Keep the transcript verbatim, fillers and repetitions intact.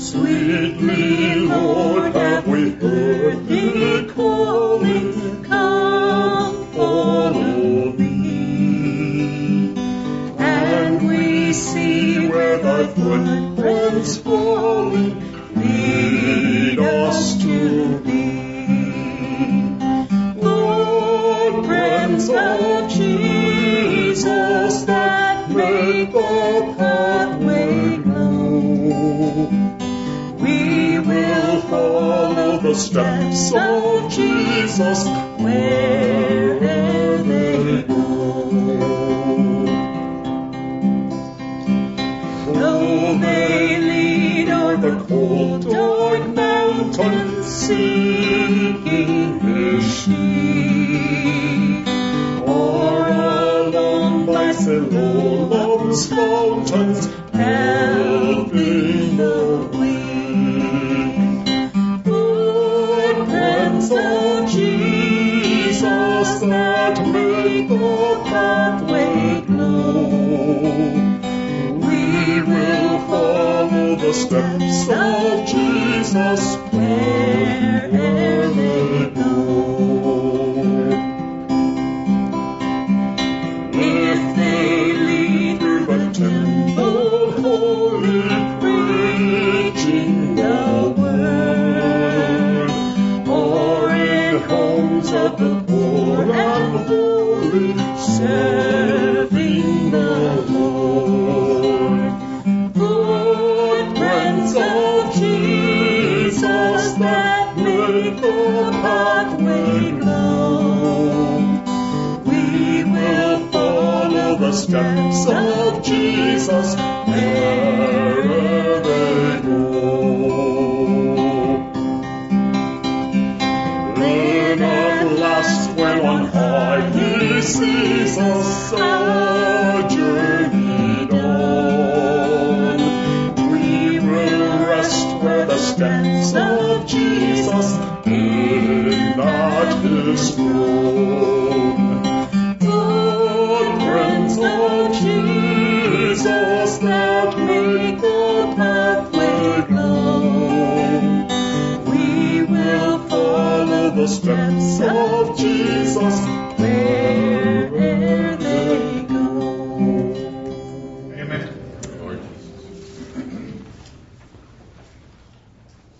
Sweetly, Lord, have we heard thee calling, come, follow me. And we see where thy footprints falling lead us to thee. Lord, friends of Jesus, that make the pathway glow, we will follow the steps of Jesus wherever they go. Though they lead o'er the cold, dark mountains, seeking his sheep, or along by Siloam's fountains, helping the weak. Lord, friends of Jesus, that make the pathway glow, we will follow the steps of Jesus wherever they go. If they lead through the temple holy, preaching the word, or in homes of the poor and holy, serving the Lord. Lord, friends of Jesus, that make the pathway glow, we will follow the steps of Jesus wherever they go. Then at last, when on high he sees us our journey done, we will rest where the steps of Jesus in at his throne. Lord, friends of Jesus, that make the pathway glow, we will follow the steps of Jesus.